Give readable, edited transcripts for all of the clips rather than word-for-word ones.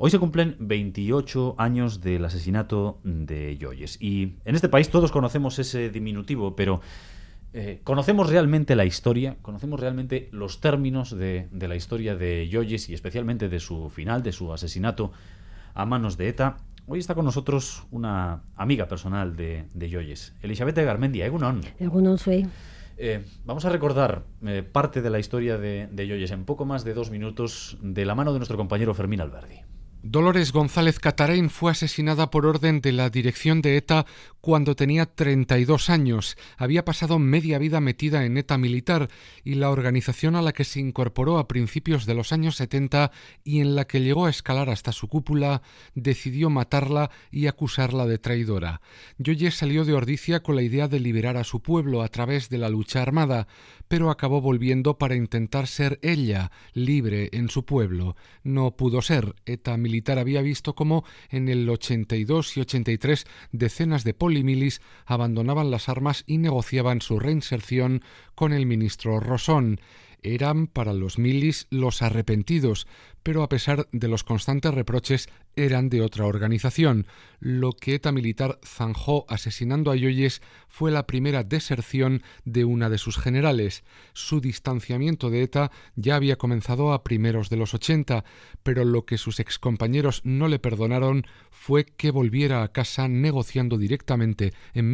Hoy se cumplen 28 años del asesinato de Joyes. Y en este país todos conocemos ese diminutivo, pero ¿conocemos realmente la historia? ¿Conocemos realmente los términos de la historia de Joyes y especialmente de su final, de su asesinato a manos de ETA? Hoy está con nosotros una amiga personal de Joyes, Elizabeth Garmendia. Egunon. Egunon, soy. Vamos a recordar parte de la historia de Joyes en poco más de 2 minutos de la mano de nuestro compañero Fermín Alberdi. Dolores González Catarain fue asesinada por orden de la dirección de ETA cuando tenía 32 años. Había pasado media vida metida en ETA militar y la organización a la que se incorporó a principios de los años 70 y en la que llegó a escalar hasta su cúpula, decidió matarla y acusarla de traidora. Joyes salió de Ordizia con la idea de liberar a su pueblo a través de la lucha armada, pero acabó volviendo para intentar ser ella, libre en su pueblo. No pudo ser. ETA militar había visto cómo en el 82 y 83 decenas de polimilis abandonaban las armas y negociaban su reinserción con el ministro Rosón. Eran para los milis los arrepentidos, pero a pesar de los constantes reproches eran de otra organización. Lo que ETA militar zanjó asesinando a Joyes fue la primera deserción de una de sus generales. Su distanciamiento de ETA ya había comenzado a primeros de los 80, pero lo que sus excompañeros no le perdonaron fue que volviera a casa negociando directamente en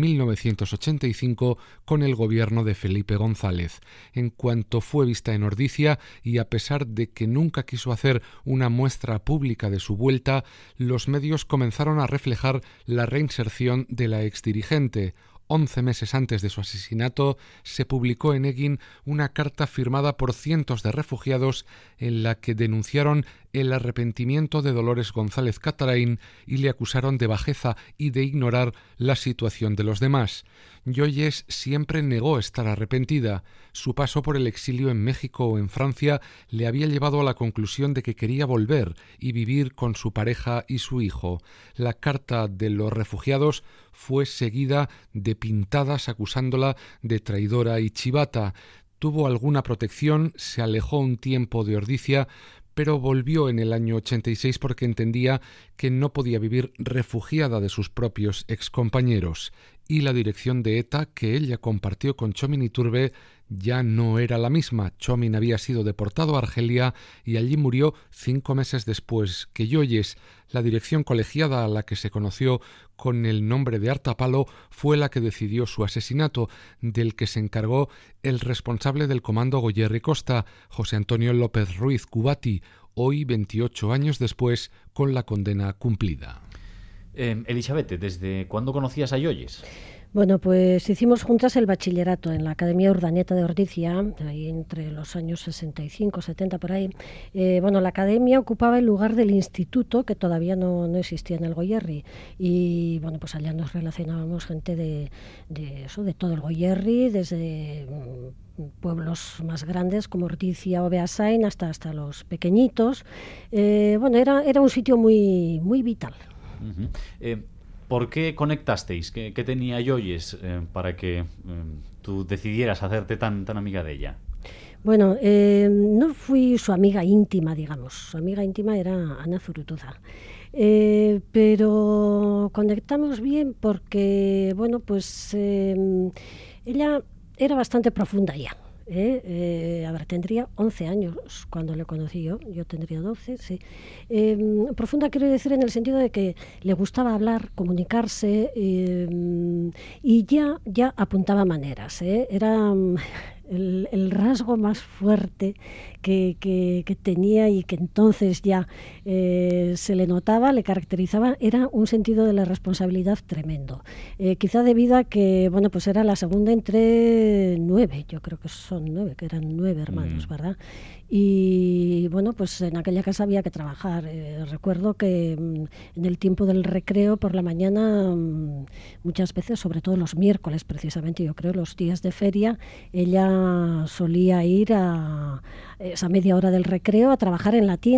1985 con el gobierno de Felipe González. En cuanto fue vista en Ordizia, y a pesar de que nunca quiso hacer una muestra pública de su vuelta, los medios comenzaron a reflejar la reinserción de la exdirigente. 11 meses antes de su asesinato, se publicó en Egin una carta firmada por cientos de refugiados en la que denunciaron el arrepentimiento de Dolores González Catarain y le acusaron de bajeza y de ignorar la situación de los demás. Joyes siempre negó estar arrepentida. Su paso por el exilio en México o en Francia le había llevado a la conclusión de que quería volver y vivir con su pareja y su hijo. La carta de los refugiados fue seguida de pintadas acusándola de traidora y chivata. Tuvo alguna protección, se alejó un tiempo de Ordizia, pero volvió en el año 86 porque entendía que no podía vivir refugiada de sus propios excompañeros. Y la dirección de ETA que ella compartió con Txomin Iturbe ya no era la misma. Txomin había sido deportado a Argelia y allí murió 5 meses después que Joyes. La dirección colegiada a la que se conoció con el nombre de Artapalo fue la que decidió su asesinato, del que se encargó el responsable del comando Goyerri Costa, José Antonio López Ruiz Cubati, hoy 28 años después con la condena cumplida. Elizabeth, ¿desde cuándo conocías a Joyes? Bueno, pues hicimos juntas el bachillerato en la Academia Urdaneta de Ordizia, ahí entre los años 65, 70 por ahí. La academia ocupaba el lugar del instituto, que todavía no existía en el Goyerri. Y bueno, pues allá nos relacionábamos gente de todo el Goyerri, desde pueblos más grandes como Ordizia o Beasain hasta los pequeñitos. Era un sitio muy, muy vital. Uh-huh. ¿Por qué conectasteis? ¿Qué tenía Joyes para que tú decidieras hacerte tan amiga de ella? Bueno, no fui su amiga íntima, digamos. Su amiga íntima era Ana Zurutuza. Pero conectamos bien porque, ella era bastante profunda ya. Tendría 11 años cuando le conocí yo tendría 12, sí. Profunda quiero decir en el sentido de que le gustaba hablar, comunicarse y ya apuntaba maneras. Era el rasgo más fuerte que tenía y que entonces ya se le notaba, le caracterizaba, era un sentido de la responsabilidad tremendo. Quizá debido a que, era la segunda entre 9, yo creo que son 9, que eran 9 hermanos, ¿verdad? Y en aquella casa había que trabajar. Recuerdo que en el tiempo del recreo por la mañana, muchas veces, sobre todo los miércoles precisamente, yo creo, los días de feria, ella solía ir a esa media hora del recreo a trabajar en la tienda.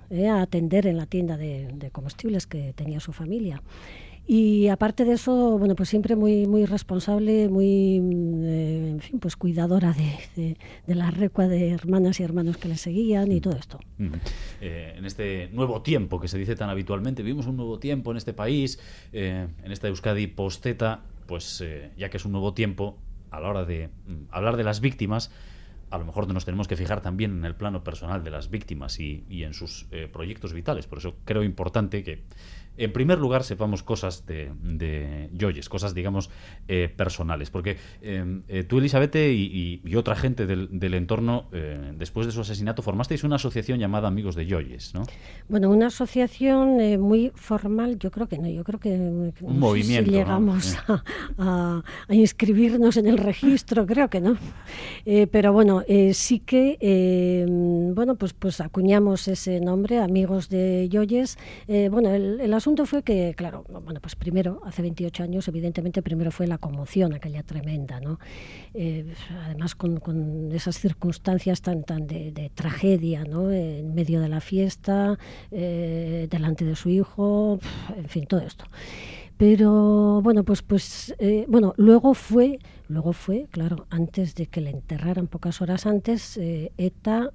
a atender en la tienda de comestibles que tenía su familia. Y aparte de eso, bueno, pues siempre muy, muy responsable, muy, en fin, pues cuidadora de la recua de hermanas y hermanos que le seguían y todo esto. En este nuevo tiempo que se dice tan habitualmente, vivimos un nuevo tiempo en este país, en esta Euskadi post-ETA, pues ya que es un nuevo tiempo, a la hora de hablar de las víctimas, a lo mejor nos tenemos que fijar también en el plano personal de las víctimas y en sus proyectos vitales. Por eso creo importante que, en primer lugar, sepamos cosas de Joyes, cosas, digamos, personales. Porque tú, Elizabeth, y otra gente del entorno, después de su asesinato, formasteis una asociación llamada Amigos de Joyes, ¿no? Bueno, una asociación muy formal, yo creo que no. Yo creo que un movimiento, si llegamos, ¿no? a inscribirnos en el registro, creo que no. Pero bueno, sí que, bueno, pues acuñamos ese nombre, Amigos de Joyes. Bueno, el asunto fue que, claro, bueno, pues primero, hace 28 años, evidentemente, primero fue la conmoción aquella tremenda, ¿no? Además, con esas circunstancias tan de tragedia, ¿no? En medio de la fiesta, delante de su hijo, en fin, todo esto. Pero bueno, bueno, luego fue, claro, antes de que le enterraran, pocas horas antes, ETA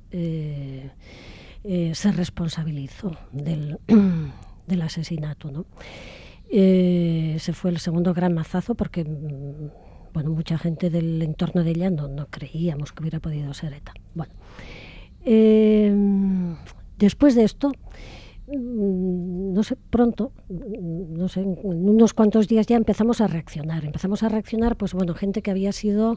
se responsabilizó del asesinato, ¿no? Ese fue el segundo gran mazazo porque, bueno, mucha gente del entorno de ella no creíamos que hubiera podido ser ETA. Bueno, después de esto, no sé, pronto, no sé, en unos cuantos días ya empezamos a reaccionar, pues bueno, gente que había sido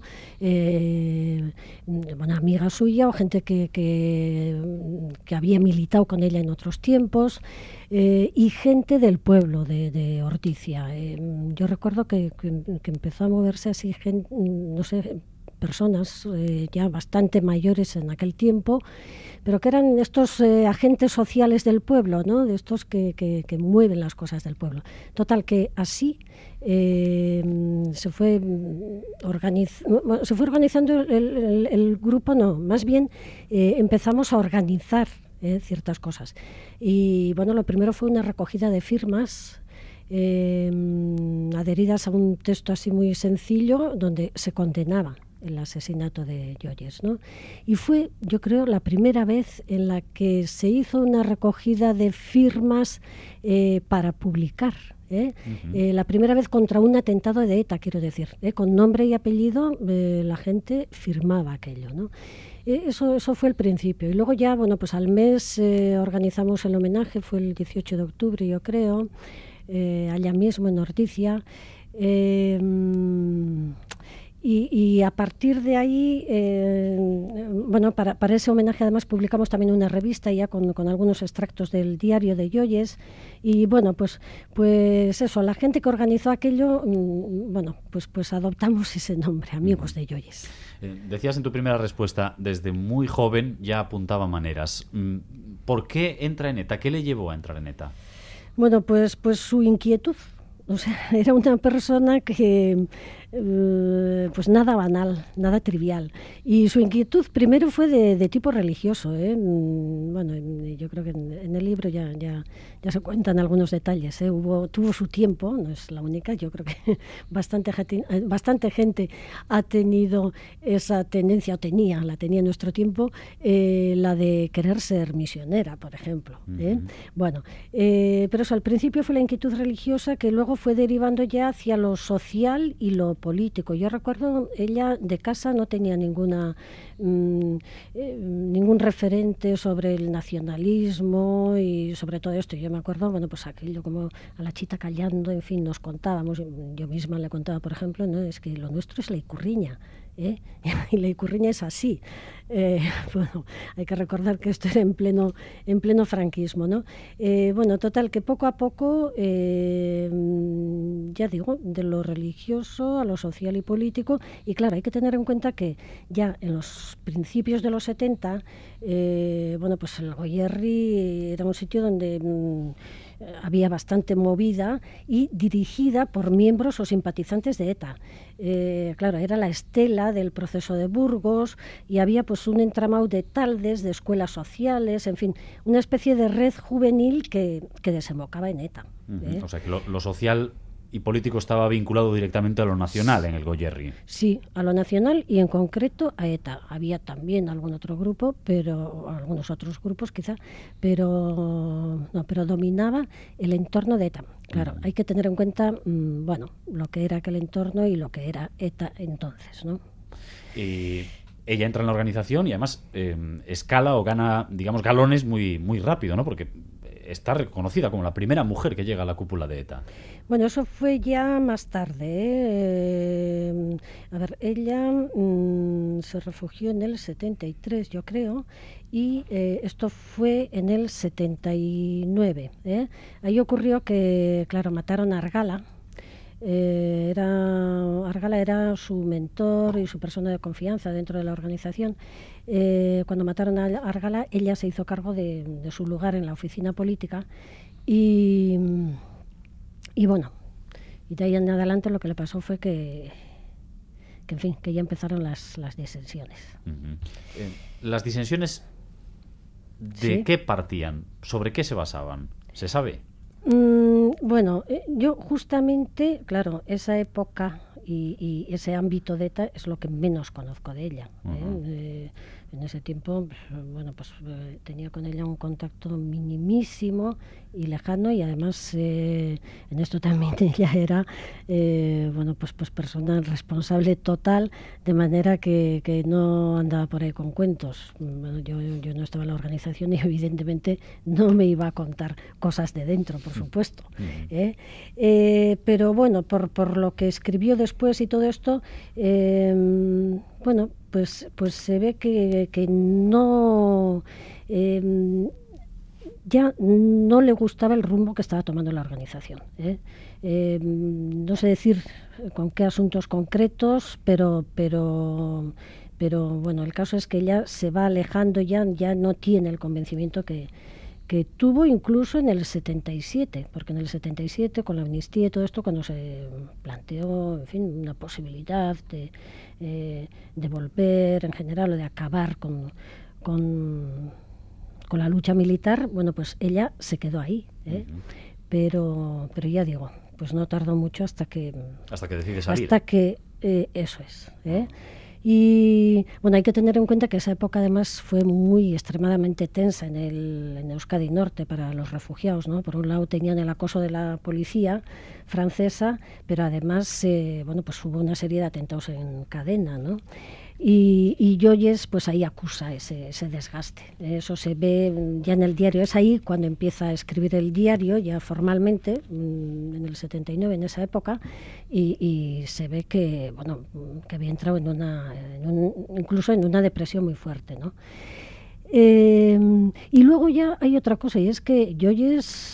bueno, amiga suya o gente que había militado con ella en otros tiempos, y gente del pueblo de Orticia. Yo recuerdo que empezó a moverse así, gente, no sé, personas ya bastante mayores en aquel tiempo, pero que eran estos agentes sociales del pueblo, ¿no? De estos que mueven las cosas del pueblo. Total, que así se fue organizando el grupo, no, más bien empezamos a organizar ciertas cosas. Y bueno, lo primero fue una recogida de firmas adheridas a un texto así muy sencillo donde se condenaba el asesinato de Joyes, ¿no? Y fue, yo creo, la primera vez en la que se hizo una recogida de firmas para publicar. La primera vez contra un atentado de ETA, quiero decir, con nombre y apellido, la gente firmaba aquello, ¿no? Eso fue el principio. Y luego ya, bueno, pues al mes organizamos el homenaje, fue el 18 de octubre, yo creo, allá mismo en Orticia. Y a partir de ahí, bueno, para ese homenaje además publicamos también una revista ya con algunos extractos del diario de Joyes. Y bueno, pues eso, la gente que organizó aquello, bueno, pues adoptamos ese nombre, Amigos de Joyes. Decías en tu primera respuesta, desde muy joven ya apuntaba maneras. ¿Por qué entra en ETA? ¿Qué le llevó a entrar en ETA? Bueno, pues su inquietud. O sea, era una persona que, pues nada banal, nada trivial. Y su inquietud primero fue de tipo religioso. Bueno, yo creo que en el libro ya se cuentan algunos detalles. Tuvo su tiempo, no es la única. Yo creo que bastante gente ha tenido esa tendencia, la tenía en nuestro tiempo, la de querer ser misionera, por ejemplo. Bueno, pero eso, al principio fue la inquietud religiosa que luego fue derivando ya hacia lo social y lo político. Yo recuerdo, ella de casa no tenía ningún referente sobre el nacionalismo y sobre todo esto. Yo me acuerdo, bueno, pues aquello como a la chita callando, en fin, nos contábamos. Yo misma le contaba, por ejemplo, ¿no? Es que lo nuestro es la Icurriña. Y la Icurriña es así. Bueno, hay que recordar que esto era en pleno franquismo, ¿no? Bueno, total, que poco a poco, ya digo, de lo religioso a lo social y político, y claro, hay que tener en cuenta que ya en los principios de los 70, bueno, pues el Goierri era un sitio donde había bastante movida y dirigida por miembros o simpatizantes de ETA. Claro, era la estela del proceso de Burgos y había pues un entramado de taldes, de escuelas sociales, en fin, una especie de red juvenil que desembocaba en ETA. O sea que lo social y político estaba vinculado directamente a lo nacional en el Goierri. Sí, a lo nacional y en concreto a ETA. Había también algún otro grupo, pero algunos otros grupos quizá, pero dominaba el entorno de ETA. Claro, hay que tener en cuenta, lo que era aquel entorno y lo que era ETA entonces, ¿no? Y ella entra en la organización y además escala o gana, digamos, galones muy, muy rápido, ¿no? Porque está reconocida como la primera mujer que llega a la cúpula de ETA. Bueno, eso fue ya más tarde. Ella se refugió en el 73, yo creo, y esto fue en el 79. Ahí ocurrió que, claro, mataron a Argala. Argala era su mentor y su persona de confianza dentro de la organización. Cuando mataron a Argala, ella se hizo cargo de su lugar en la oficina política y bueno, y de ahí en adelante lo que le pasó fue que en fin, que ya empezaron las disensiones. ¿Las disensiones de qué partían? ¿Sobre qué se basaban? ¿Se sabe? Bueno, yo justamente, claro, esa época y ese ámbito de ETA es lo que menos conozco de ella. En ese tiempo, tenía con ella un contacto minimísimo y lejano, y además en esto también ella era persona responsable total, de manera que no andaba por ahí con cuentos. Bueno, yo no estaba en la organización y evidentemente no me iba a contar cosas de dentro, por supuesto. Pero bueno, por lo que escribió después y todo esto, pues se ve que no ya no le gustaba el rumbo que estaba tomando la organización. No sé decir con qué asuntos concretos, pero bueno, el caso es que ella se va alejando, ya no tiene el convencimiento que tuvo incluso en el 77, porque en el 77, con la amnistía y todo esto, cuando se planteó, en fin, una posibilidad de volver en general o de acabar con la lucha militar, bueno, pues ella se quedó ahí, pero ya digo, pues no tardó mucho hasta que decide salir. Hasta que eso es. Y bueno, hay que tener en cuenta que esa época además fue muy extremadamente tensa en Euskadi Norte para los refugiados, ¿no? Por un lado tenían el acoso de la policía francesa, pero además pues hubo una serie de atentados en cadena, ¿no? Y Joyes pues ahí acusa ese desgaste. Eso se ve ya en el diario. Es ahí cuando empieza a escribir el diario, ya formalmente, en el 79, en esa época, y se ve que había entrado incluso en una depresión muy fuerte, ¿no? Y luego ya hay otra cosa, y es que Joyes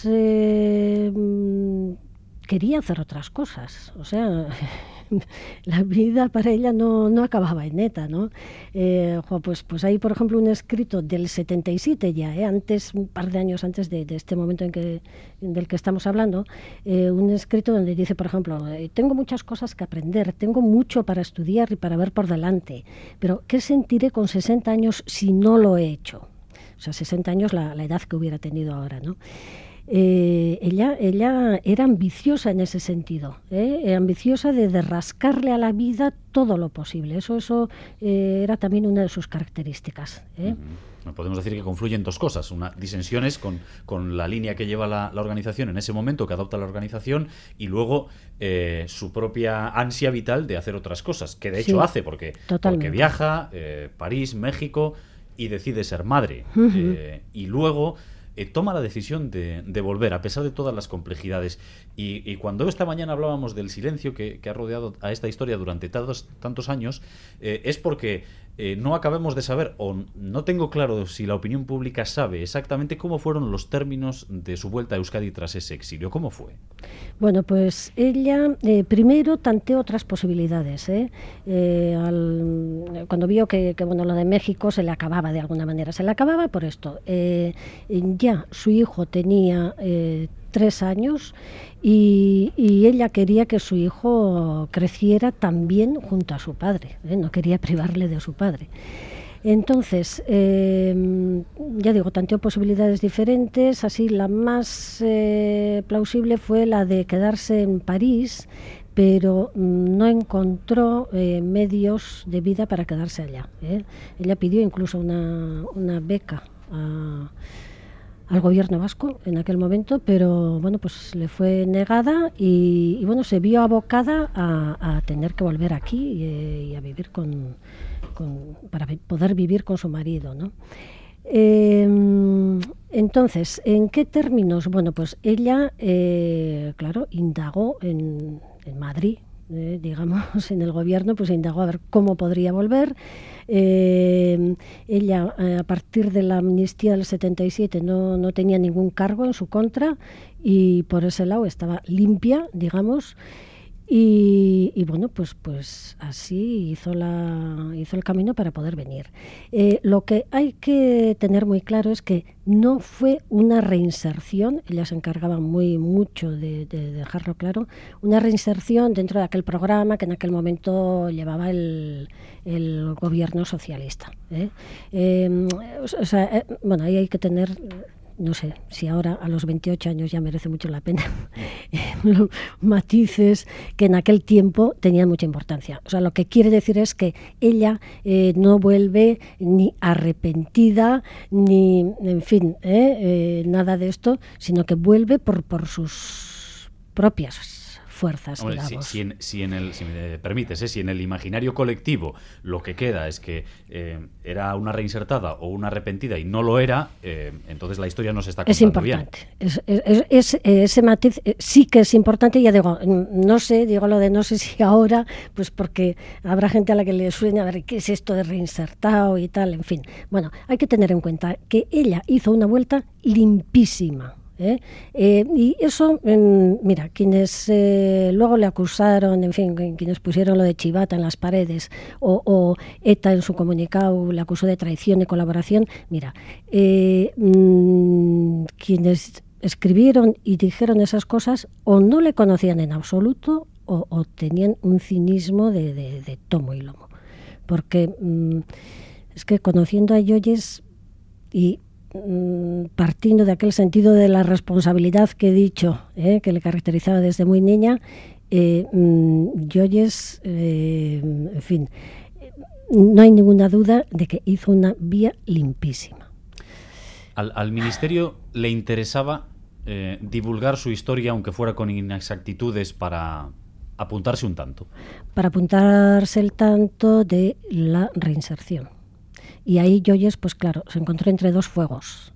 quería hacer otras cosas. O sea, la vida para ella no acababa en ETA, ¿no? Pues hay, por ejemplo, un escrito del 77 ya, antes, un par de años antes de este momento del que estamos hablando, un escrito donde dice, por ejemplo, tengo muchas cosas que aprender, tengo mucho para estudiar y para ver por delante, pero ¿qué sentiré con 60 años si no lo he hecho? O sea, 60 años la edad que hubiera tenido ahora, ¿no? Ella era ambiciosa en ese sentido, ambiciosa de rascarle a la vida todo lo posible. Eso era también una de sus características. Podemos decir que confluyen dos cosas, disensiones con la línea que lleva la organización en ese momento, que adopta la organización, y luego su propia ansia vital de hacer otras cosas, que de hecho hace, porque viaja, París, México, y decide ser madre. Y luego toma la decisión de volver, a pesar de todas las complejidades. Y cuando esta mañana hablábamos del silencio que ha rodeado a esta historia durante tantos años, es porque no acabamos de saber, o no tengo claro si la opinión pública sabe exactamente cómo fueron los términos de su vuelta a Euskadi tras ese exilio. ¿Cómo fue? Bueno, pues ella primero tanteó otras posibilidades. Cuando vio que lo de México se le acababa de alguna manera. Se le acababa por esto. Ya su hijo tenía 3 años y ella quería que su hijo creciera también junto a su padre, no quería privarle de su padre. Entonces, ya digo, tanteó posibilidades diferentes, así la más plausible fue la de quedarse en París, pero no encontró medios de vida para quedarse allá. Ella pidió incluso una beca al gobierno vasco en aquel momento, pero bueno, pues le fue negada y bueno, se vio abocada a tener que volver aquí y a vivir para poder vivir con su marido, ¿no? Entonces, ¿en qué términos? Bueno, pues ella, claro, indagó en Madrid, digamos, en el gobierno, pues indagó a ver cómo podría volver. Ella, a partir de la amnistía del 77, no tenía ningún cargo en su contra y por ese lado estaba limpia, digamos. Y bueno, pues así hizo el camino para poder venir. Lo que hay que tener muy claro es que no fue una reinserción, ella se encargaba mucho de dejarlo claro, una reinserción dentro de aquel programa que en aquel momento llevaba el gobierno socialista. Bueno, ahí hay que tener... No sé si ahora a los 28 años ya merece mucho la pena, matices que en aquel tiempo tenían mucha importancia. O sea, lo que quiere decir es que ella no vuelve ni arrepentida, ni, en fin, nada de esto, sino que vuelve por sus propias fuerzas, hombre, digamos. si me permites, si en el imaginario colectivo lo que queda es que era una reinsertada o una arrepentida y no lo era, entonces la historia no se está contando bien. Es importante. Ese matiz sí que es importante. Ya digo, no sé si ahora, pues porque habrá gente a la que le suene a ver qué es esto de reinsertado y tal, en fin. Bueno, hay que tener en cuenta que ella hizo una vuelta limpísima. Y eso, mira, quienes luego le acusaron, en fin, quienes pusieron lo de chivata en las paredes o ETA en su comunicado le acusó de traición y colaboración, mira, quienes escribieron y dijeron esas cosas o no le conocían en absoluto o tenían un cinismo de tomo y lomo, porque es que conociendo a Yoyes y partiendo de aquel sentido de la responsabilidad que he dicho, que le caracterizaba desde muy niña, Yoyes, en fin, no hay ninguna duda de que hizo una vía limpísima. Al Ministerio le interesaba divulgar su historia, aunque fuera con inexactitudes, para apuntarse un tanto. Para apuntarse el tanto de la reinserción. Y ahí Yoyes, pues claro, se encontró entre dos fuegos.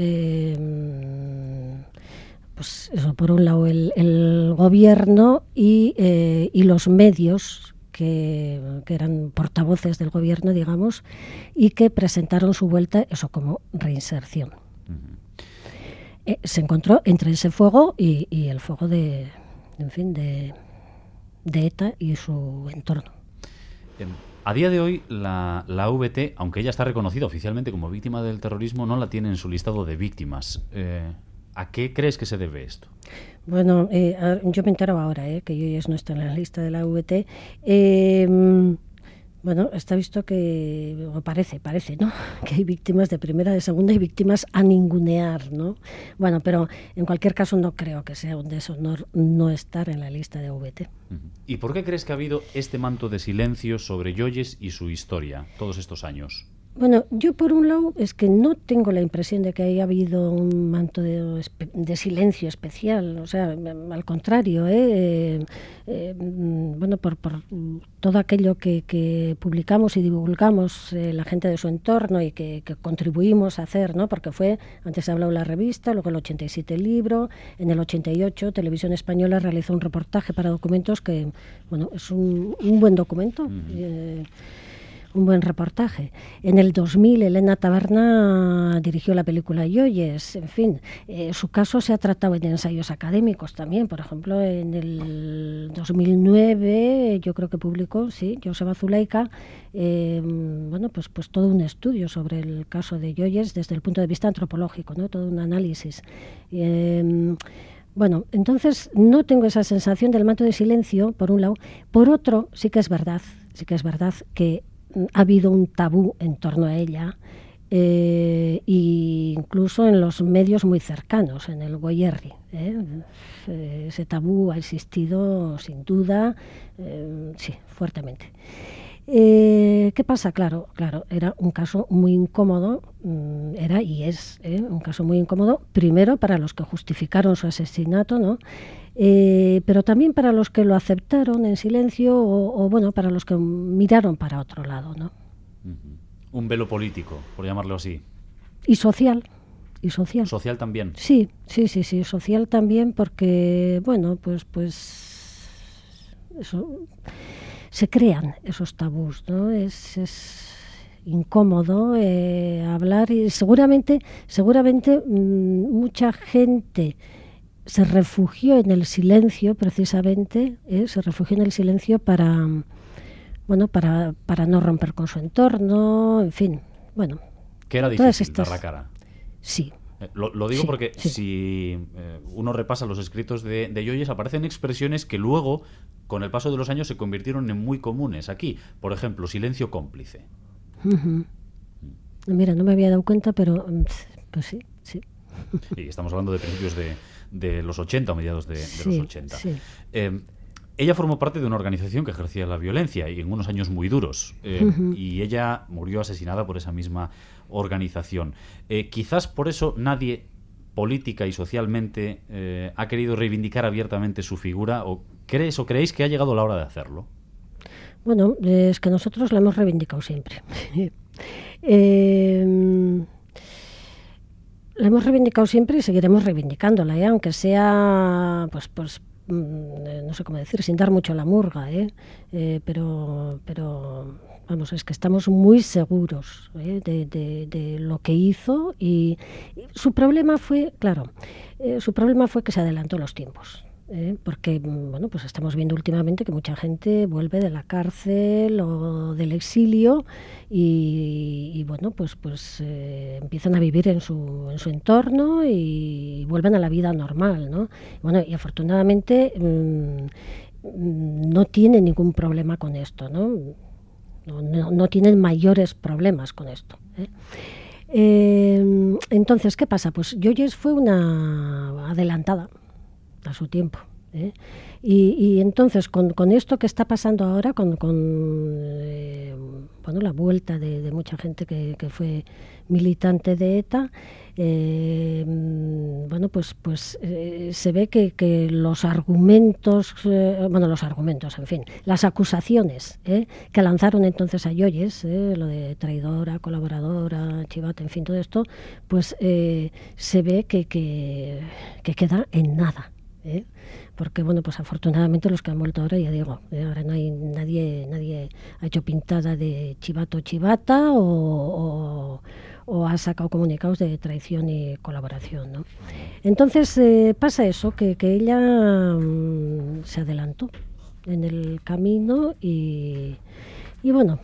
Pues eso, por un lado el gobierno y los medios que eran portavoces del gobierno, digamos, y que presentaron su vuelta, eso como reinserción. Uh-huh. Se encontró entre ese fuego y el fuego de ETA y su entorno. A día de hoy, la VT, aunque ella está reconocida oficialmente como víctima del terrorismo, no la tiene en su listado de víctimas. ¿A qué crees que se debe esto? Bueno, yo me entero ahora que Yoyes no está en la lista de la VT. Bueno, está visto que, o parece, ¿no? Que hay víctimas de primera, de segunda y víctimas a ningunear, ¿no? Bueno, pero en cualquier caso no creo que sea un deshonor no estar en la lista de VT. ¿Y por qué crees que ha habido este manto de silencio sobre Yoyes y su historia todos estos años? Bueno, yo por un lado es que no tengo la impresión de que haya habido un manto de silencio especial, o sea, al contrario, bueno, por todo aquello que publicamos y divulgamos la gente de su entorno y que contribuimos a hacer, ¿no? Porque antes se ha hablado de la revista, luego el 87 el libro, en el 88 Televisión Española realizó un reportaje para Documentos que, bueno, es un buen documento. Uh-huh. Un buen reportaje. En el 2000 Elena Taberna dirigió la película Yoyes. En fin, su caso se ha tratado en ensayos académicos también. Por ejemplo, en el 2009 yo creo que publicó, Joseba Zuleika, bueno, pues todo un estudio sobre el caso de Yoyes desde el punto de vista antropológico, ¿no? Todo un análisis. Bueno, entonces no tengo esa sensación del manto de silencio, por un lado. Por otro, sí que es verdad que ha habido un tabú en torno a ella, y incluso en los medios muy cercanos, en el Goierri. Ese tabú ha existido sin duda, sí, fuertemente. ¿Qué pasa? Claro, era un caso muy incómodo, era y es un caso muy incómodo, primero para los que justificaron su asesinato, ¿no? Pero también para los que lo aceptaron en silencio o bueno, para los que miraron para otro lado, ¿no? Un velo político, por llamarlo así. Y social. ¿Social también? Sí, social también porque, bueno, pues eso, se crean esos tabús, ¿no? Es incómodo hablar y seguramente mucha gente se refugió en el silencio precisamente, para no romper con su entorno, en fin, bueno. Que era difícil dar la cara. Sí. Lo digo porque si uno repasa los escritos de Joyes, aparecen expresiones que luego, con el paso de los años, se convirtieron en muy comunes aquí. Por ejemplo, silencio cómplice. Uh-huh. Mira, no me había dado cuenta, pero pues sí. Y estamos hablando de principios de los 80 o mediados de los 80. Sí. Ella formó parte de una organización que ejercía la violencia y en unos años muy duros. Y ella murió asesinada por esa misma organización. Quizás por eso nadie, política y socialmente, ha querido reivindicar abiertamente su figura. ¿O creéis que ha llegado la hora de hacerlo? Bueno, es que nosotros la hemos reivindicado siempre. La hemos reivindicado siempre y seguiremos reivindicándola, aunque sea pues no sé cómo decir, sin dar mucho la murga, pero vamos, es que estamos muy seguros de lo que hizo y su problema fue, que se adelantó los tiempos. Porque bueno, pues estamos viendo últimamente que mucha gente vuelve de la cárcel o del exilio y bueno, pues empiezan a vivir en su entorno y vuelven a la vida normal, ¿no? Bueno, y afortunadamente no tienen ningún problema con esto, ¿no? No tienen mayores problemas con esto, entonces, ¿qué pasa? Pues Joyes fue una adelantada a su tiempo. Y entonces con esto que está pasando ahora, con la vuelta de mucha gente que fue militante de ETA, se ve que los argumentos, en fin, las acusaciones que lanzaron entonces a Joyes, lo de traidora, colaboradora, chivata, en fin, todo esto, pues se ve que queda en nada. Porque bueno, pues afortunadamente los que han vuelto ahora, ya digo, ahora no hay nadie ha hecho pintada de chivato chivata o ha sacado comunicados de traición y colaboración, ¿no? Entonces pasa eso, que ella se adelantó en el camino y bueno,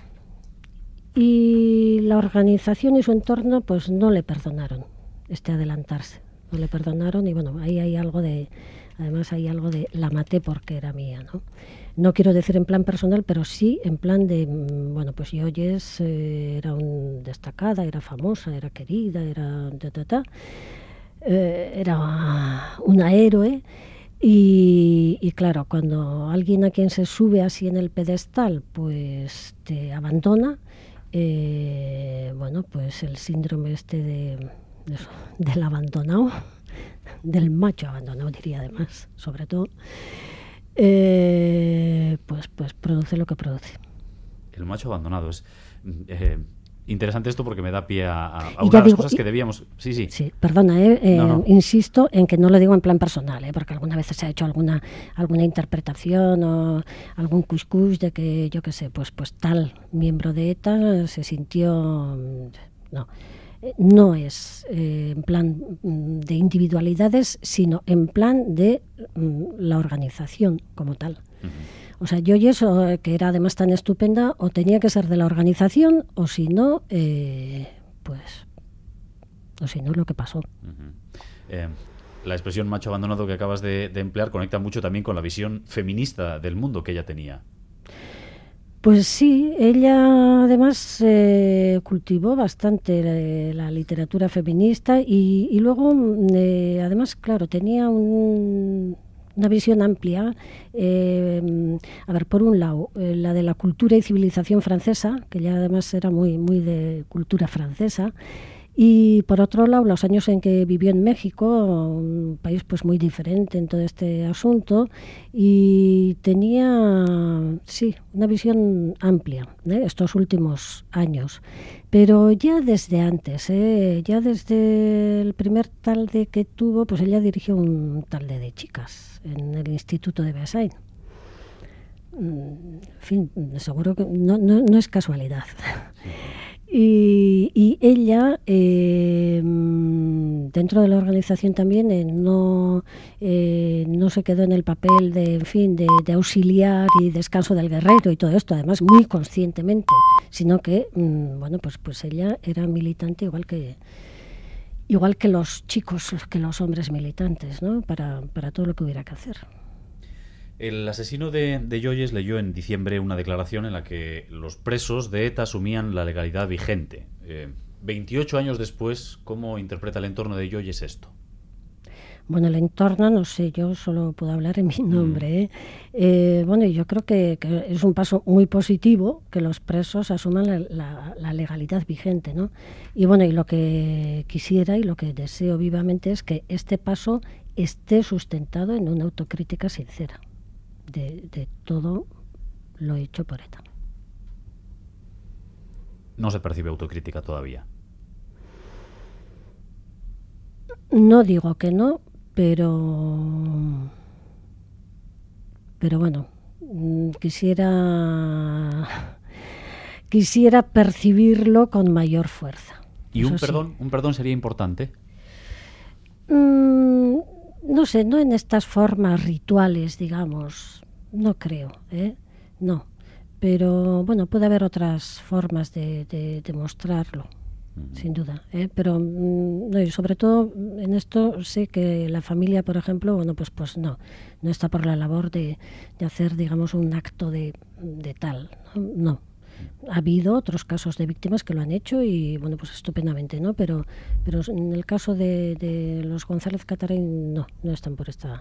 y la organización y su entorno pues no le perdonaron adelantarse, no le perdonaron y bueno, ahí hay algo de la maté porque era mía, ¿no? No quiero decir en plan personal, pero sí en plan de, bueno, pues Joyes era destacada, era famosa, era querida, era era una héroe y claro, cuando alguien a quien se sube así en el pedestal pues te abandona, bueno, pues el síndrome del abandonado, del macho abandonado, diría además, sobre todo, pues produce lo que produce. El macho abandonado es interesante esto porque me da pie a una de las cosas que debíamos... Sí, perdona, no. Insisto en que no lo digo en plan personal, porque algunas veces se ha hecho alguna interpretación o algún cuscús de que, yo qué sé, pues tal miembro de ETA se sintió... No es en plan de individualidades, sino en plan de la organización como tal. Uh-huh. O sea, Joyes, que era además tan estupenda, o tenía que ser de la organización, o si no, lo que pasó. Uh-huh. la expresión macho abandonado que acabas de emplear conecta mucho también con la visión feminista del mundo que ella tenía. Pues sí, ella además cultivó bastante la literatura feminista y luego, además, claro, tenía una visión amplia. A ver, por un lado, la de la cultura y civilización francesa, que ella además era muy, muy de cultura francesa. Y por otro lado, los años en que vivió en México, un país pues muy diferente en todo este asunto, y tenía, sí, una visión amplia estos últimos años. Pero ya desde antes, ya desde el primer talde que tuvo, pues ella dirigió un talde de chicas en el Instituto de Versailles. En fin, seguro que no es casualidad. Y ella, dentro de la organización también, no se quedó en el papel de, en fin, de auxiliar y descanso del guerrero y todo esto, además muy conscientemente, sino que, bueno, pues ella era militante igual que los chicos, que los hombres militantes, ¿no? Para todo lo que hubiera que hacer. El asesino de Joyes leyó en diciembre una declaración en la que los presos de ETA asumían la legalidad vigente. 28 años después, ¿cómo interpreta el entorno de Joyes esto? Bueno, el entorno, no sé, yo solo puedo hablar en mi nombre. Bueno, yo creo que es un paso muy positivo que los presos asuman la legalidad vigente, ¿no? Y bueno, y lo que quisiera y lo que deseo vivamente es que este paso esté sustentado en una autocrítica sincera de todo lo hecho por ETA. No se percibe autocrítica todavía. No digo que no, pero bueno, quisiera percibirlo con mayor fuerza. ¿Y un perdón sería importante? No sé, no en estas formas rituales, digamos, no creo, no. Pero bueno, puede haber otras formas de demostrarlo, sin duda. Pero no, y sobre todo en esto sé que la familia, por ejemplo, bueno, pues no está por la labor de hacer, digamos, un acto de tal, no. Ha habido otros casos de víctimas que lo han hecho y bueno, pues estupendamente, ¿no? Pero en el caso de los González Catarain no están por esta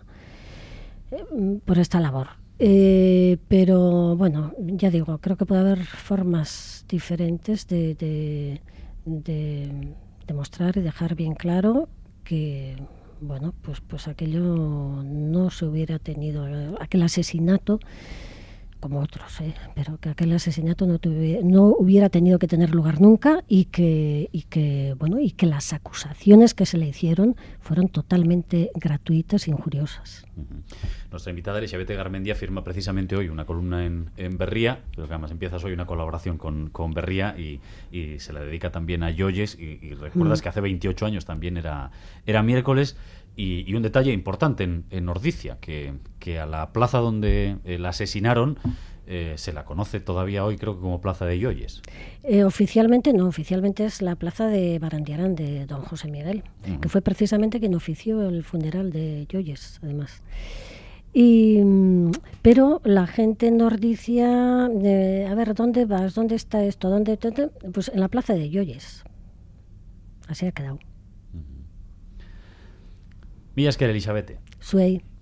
labor. Pero bueno, ya digo, creo que puede haber formas diferentes de demostrar y dejar bien claro que bueno, pues aquello no se hubiera tenido, aquel asesinato, como otros, pero que aquel asesinato no hubiera tenido que tener lugar nunca y que las acusaciones que se le hicieron fueron totalmente gratuitas e injuriosas. Nuestra invitada Elisabet Garmendia firma precisamente hoy una columna en Berria, pero que además empiezas hoy una colaboración con Berria y se la dedica también a Joyes y recuerdas que hace 28 años también era miércoles. Y un detalle importante en Ordizia, que a la plaza donde la asesinaron se la conoce todavía hoy, creo que como Plaza de Joyes. Oficialmente no, oficialmente es la plaza de Barandiarán, de don José Miguel, que fue precisamente quien ofició el funeral de Joyes, además. Pero la gente en Ordizia, a ver, ¿dónde vas? ¿Dónde está esto? ¿Dónde? Pues en la plaza de Joyes. Así ha quedado. Mila esker, Elisabete. Zuei.